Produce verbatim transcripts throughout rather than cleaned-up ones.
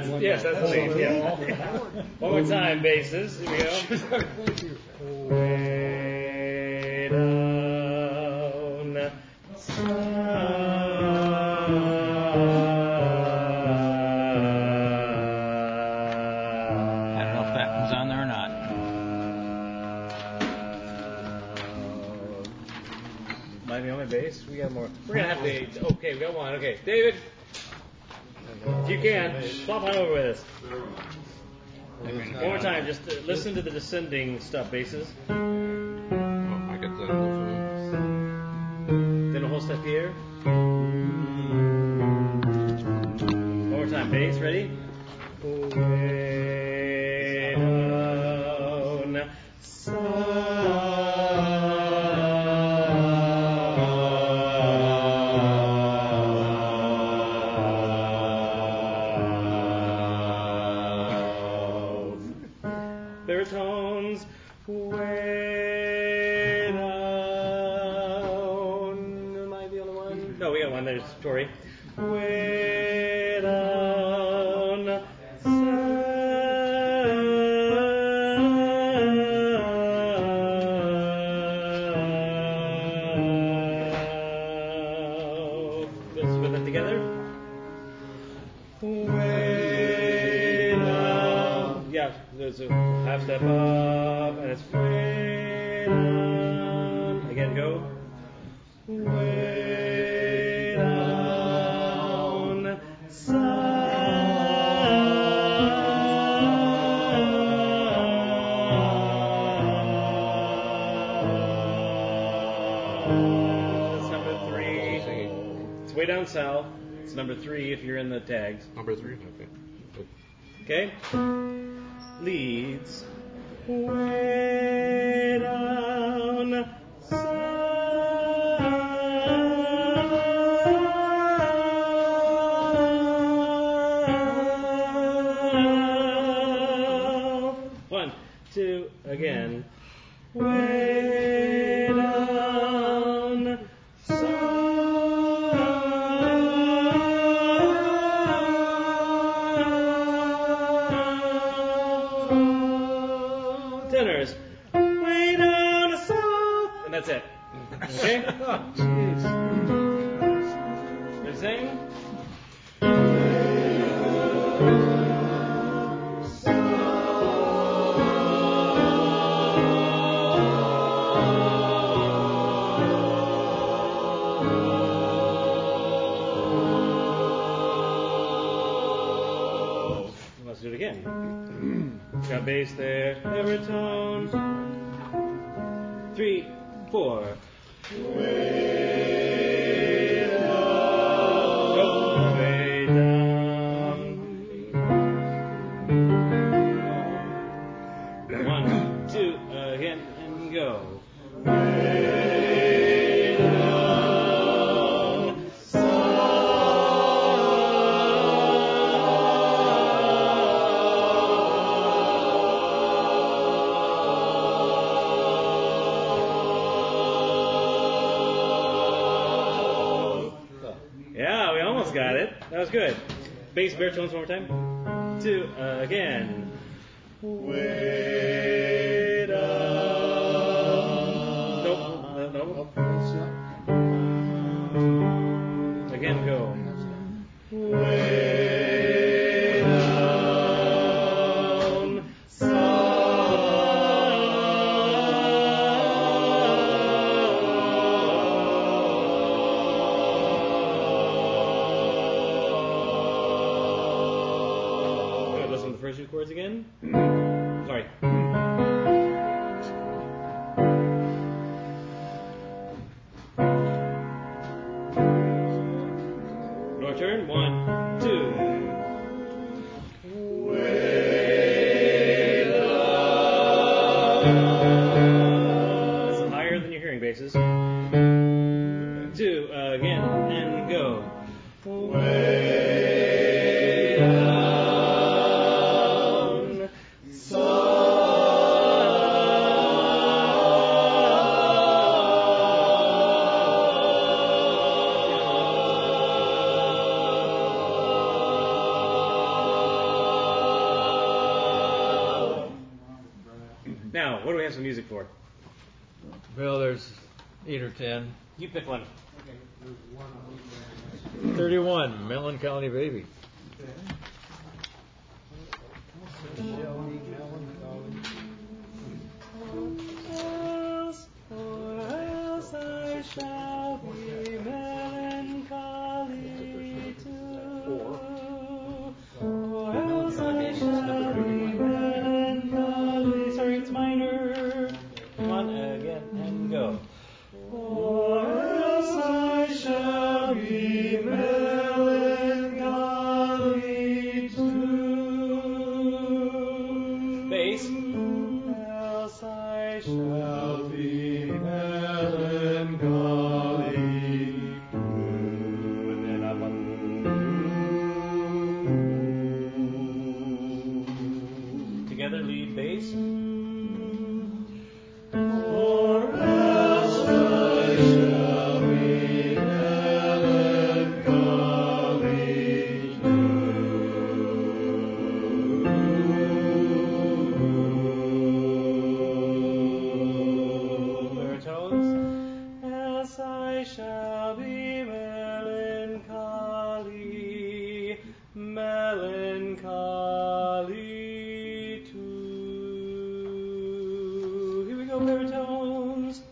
That's yes, that's the lead. Yeah. One more time, basses. Here we go. Way down south. Bass. We got more. We're gonna have to. Okay, we got one. Okay, David, if you can, flop on over with us. One more time. Just uh, listen to the descending stuff, basses. Oh, I got the. Then a whole step here. One more time, bass. Ready? Way down south. Baritones, way down. Am I the only one? No, we got one. There's Tori. Way down south. Let's put that together. Way down. Yeah, there's a half step up, and it's way down. Again, go. Way down south. That's number three. It's way down south. It's number three if you're in the tags. Number three? Okay? Okay. Leads way down south. One, two, again. Way down south. Tenors, way down south, and that's it. Okay? Jeez. Ready to sing? Let's do it again. Got bass there. Baritone. Three, four. Way down. Go. Way down. One, two, again, and go. Way down Yeah, we almost got it. That was good. Bass baritones one more time. Two, uh, again. Way down. Nope. Uh, nope. Again, go. Way down south. Listen to the first two chords again. Sorry. Your turn. One, two. Way down. That's higher than your hearing basses. Two, uh, again, and go. Way down south. now, what do we have some music for? Well, there's eight or ten. You pick one. thirty-one, Melancholy Baby. Else, or else I shall be melancholy too. Or else I shall be melancholy. Sorry, it's minor. Come on, again, and go. Or else I shall be melancholy too. Bass. Else I shall be melancholy too. And then up on. Together, lead bass. Or else I shall be melancholy too. Baritones. Else I shall be melancholy, melancholy too. Here we go, baritones.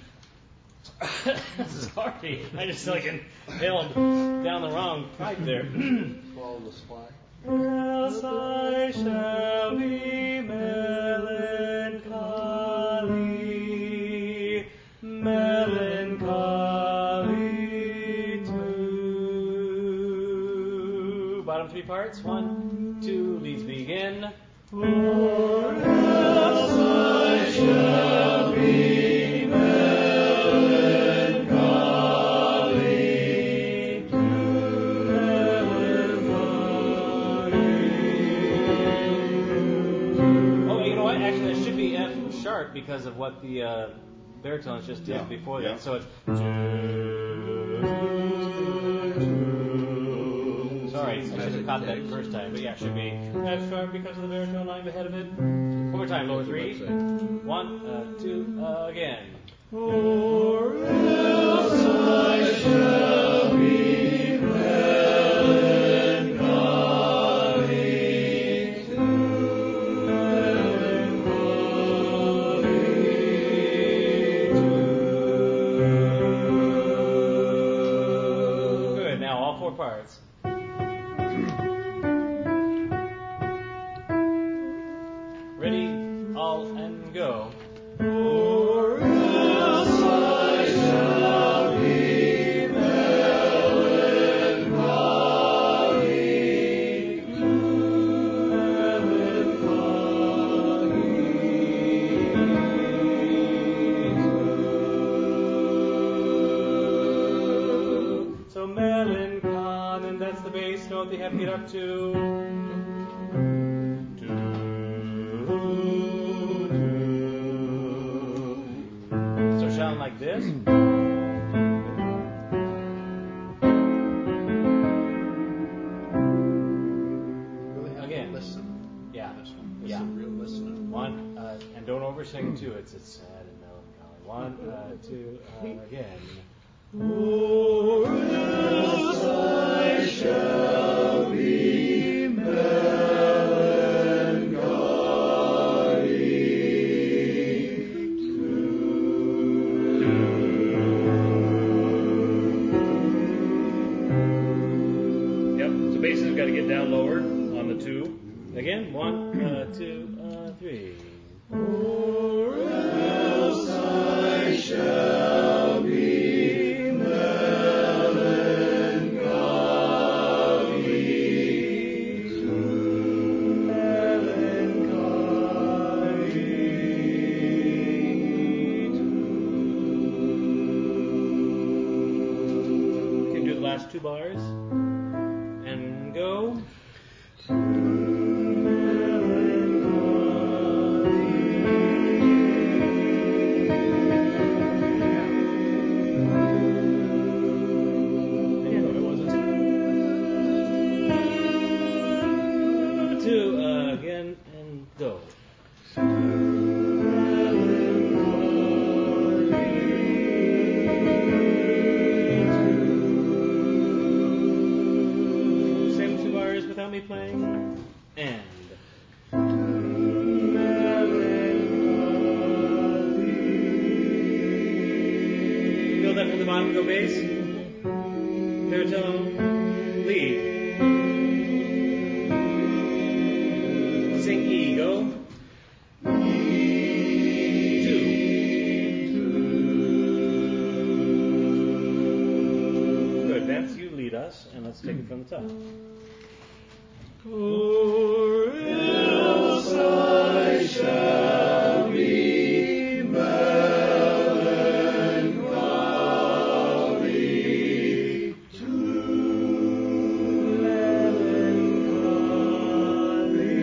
Sorry, I just like inhaled down the wrong pipe there. Follow the spot. Else I shall be melancholy, melancholy too. Bottom three parts. One, two, leads begin. Or else I shall be melancholy too. Oh, you know what? Actually, that should be F sharp because of what the uh, baritones just did Yeah. before Yeah. that. So it's. Sorry, I should have caught that first time, but yeah, it should be F sharp because of the baritone line ahead of it. One more time, lower three. One, uh, two, uh, again. Or else I shall be melancholy too. Good. Now all four parts. Ready, all, and go. Or else I shall be melancholy too. So melancholy, and that's the bass note they have to get up to. So sound like this. Really have Again. to listen. Yeah. This one. This Yeah. is real listening. One, uh, and don't oversing too. It's it's sad and melancholy. One, uh, two, uh, again. Or else I shall be melancholy too. Yep. So basically, we've got to get down lower on the two. Again, one, uh, two, uh, three. Or else I shall be melancholy too. Melancholy too. Can do the last two bars and go. Two, uh, again, and go. playing. And. Feel that from the bottom, go bass. Baritone, lead. Sing E, go. Two. Good, Vance, you lead us, and let's take it from the top. Or else I shall be melancholy, too melancholy.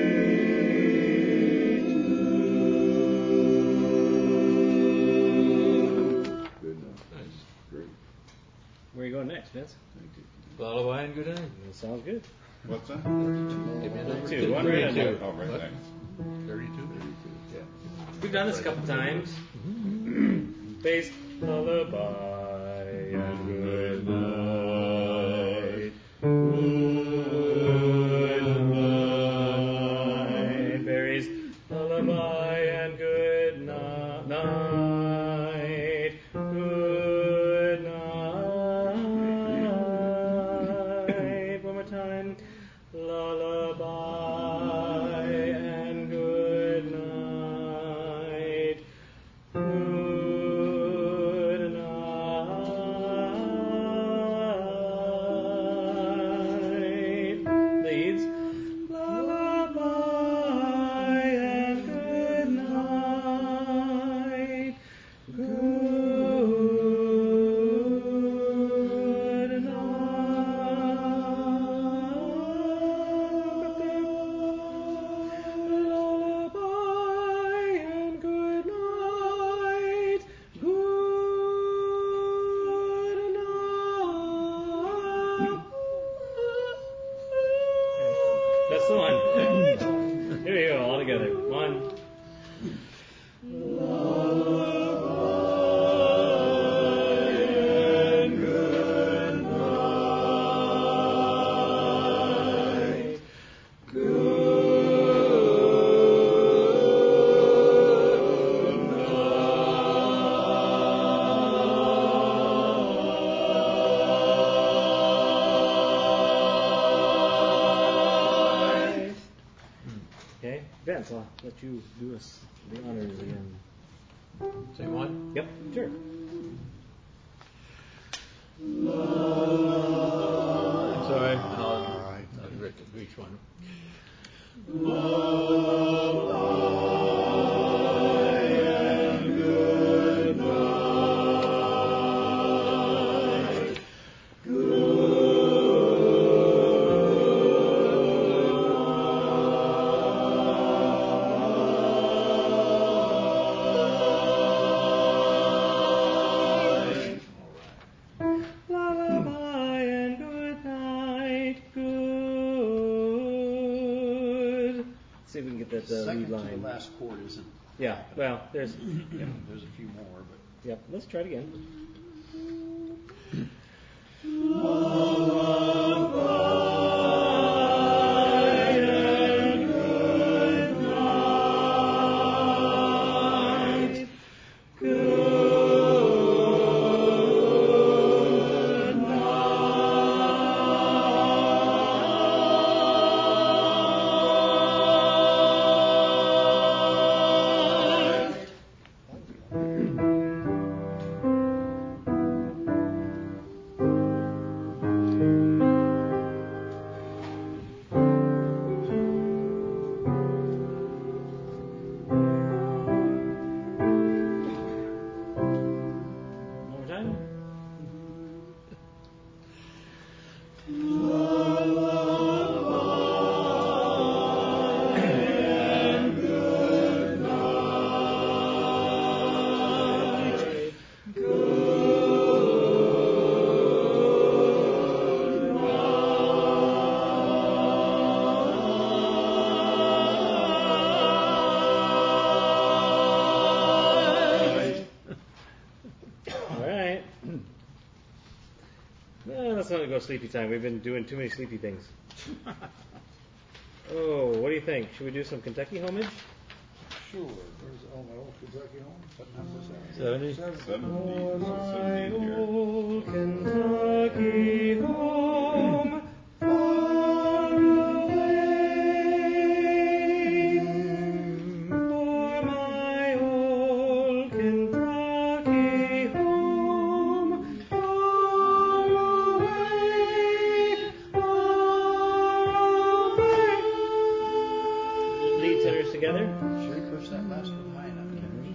Good enough. Nice. Great. Where are you going next, Vince? Lullaby and good night. That sounds good. What's that? Give me another Two, one right under. Oh, right next. thirty-two. Yeah. We've done this a couple times. Bass, lullaby, and good night. Good night. Berries, lullaby, and good ni- night. Good night. One more time. Lullaby and good night. Good night. Leads. Lullaby and good night. Good lullaby and good night. Good night. That's the one. Here we go, all together. One. And good night. Okay, Vince, I'll let you do us the honors again. Same one? Yep, sure. Sorry. All right. I'll read each one. Lullaby and good night, good. See if we can get that uh, lead Second to line. the last chord isn't. Yeah, well, there's. Yeah, there's a few more, but. Yep, let's try it again. One more time. All right. Well, let's not go sleepy time. We've been doing too many sleepy things. Oh, what do you think? Should we do some Kentucky homage? Sure. Where's oh my old Kentucky home? What number is that? Seventy? Seventy, Oh, so my seventy here. old Kentucky home, far away. For my old Kentucky home, far away, far away. Lead tenors together. Sure you push that last one high enough, Henry?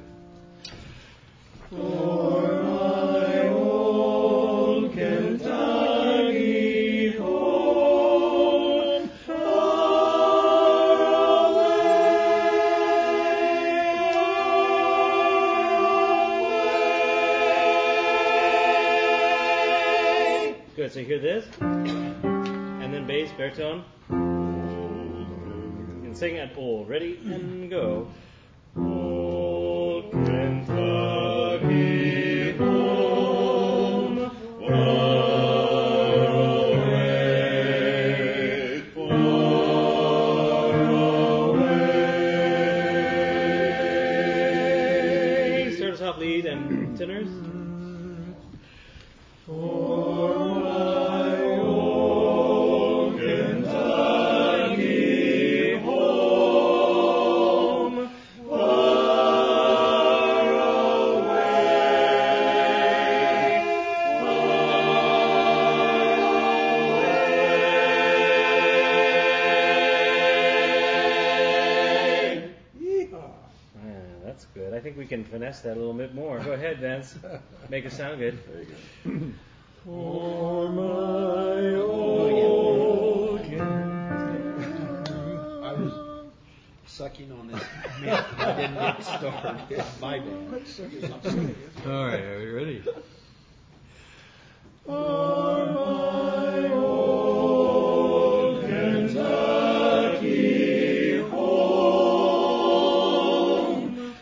For my old Kentucky home, far away. Good, so you hear this? And then bass, baritone. And sing at old. Ready and go. Old Kentucky home, far away, far away. Start us off lead and tenors. For my old Kentucky home, far away, far away. Ah, that's good. I think we can finesse that a little bit more. Go ahead, Vince. Make it sound good. There you go. For my old I was sucking on this mint. I didn't get started. My bad. All right, are you ready? For my old Kentucky home,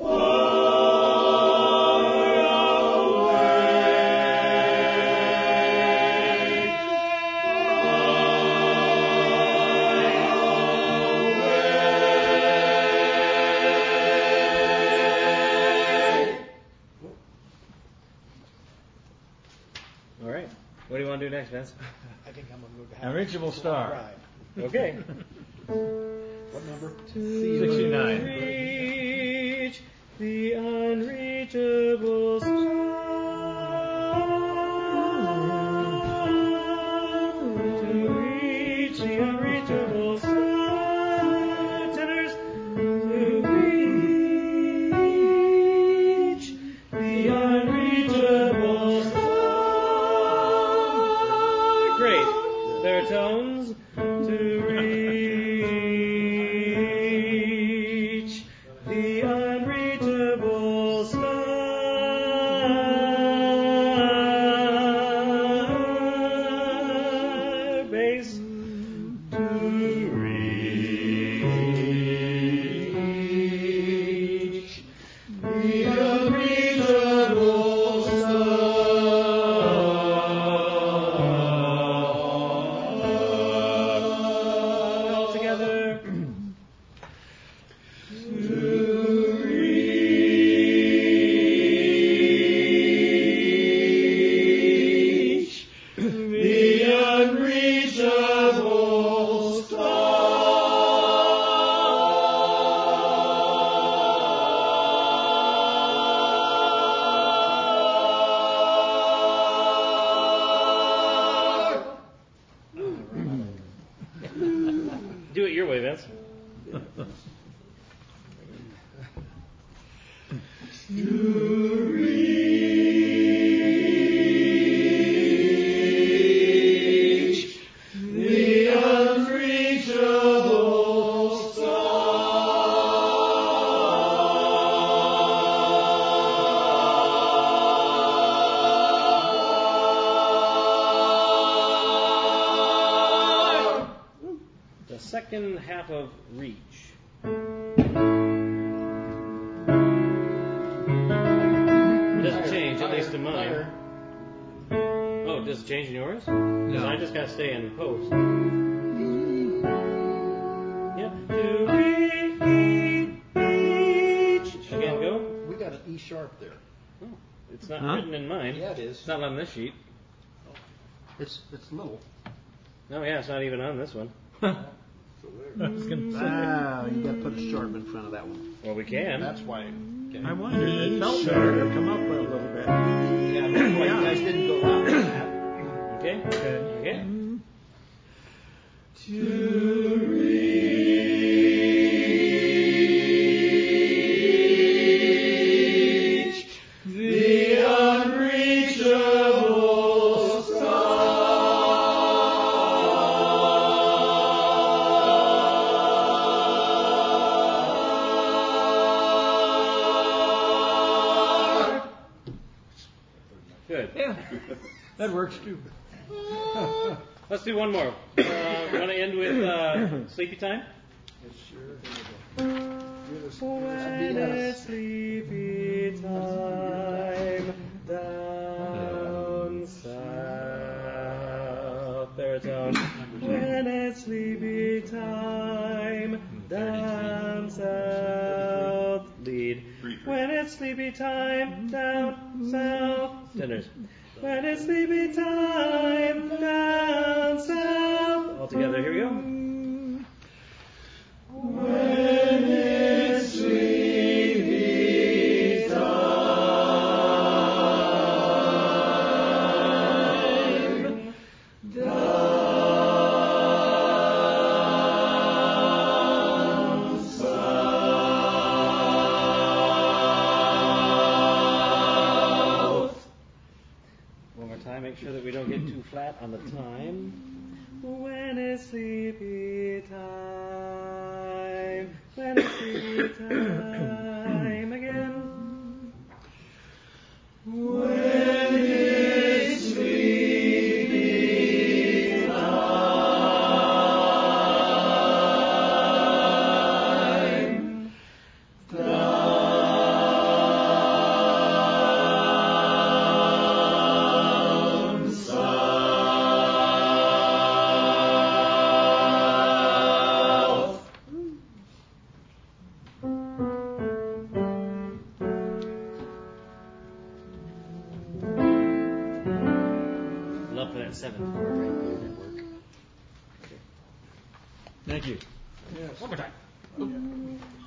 all right. What do you want to do next, Vince? I think I'm going to go to Unreachable Star. Okay. What number? sixty-nine. Reach the unreachable star. To reach the unreachable star. Tenors. To reach the unreachable star. Great. Baritones. To reach the unreachable star. Bass. To reach the unreachable star. All together. To reach the unreachable star. Do it your way, Vince. To reach the unreachable star. The second half of reach. Doesn't change, at least in mine. Oh, does it change in yours? Because No. I just got to stay in post. It's not Huh? written in mine. Yeah, it is. It's not on this sheet. It's it's little. No, yeah, it's not even on this one. I was gonna say. Wow, you got to put a sharp in front of that one. Well, we can. That's why. Okay. I wondered, it felt better to come up with a little bit. Yeah, that's why you guys didn't go out with that. Okay. Okay. Okay. Good. Yeah, that works too. Let's do one more. Uh, want to end with uh, Sleepy Time? Sure. Give us, When it's sleepy time down south, baritone. When it's sleepy time down south, lead. When it's sleepy time down south, tenors. When it's sleepy time down south, all together. Here we go. When it's sleepy time down south. One more time, make sure that we don't get too flat on the time. When it's sleepy time, when it's sleepy time again. When it's sleepy time down south. Love for that seven chord right there. That work. Thank you. yes. One more time.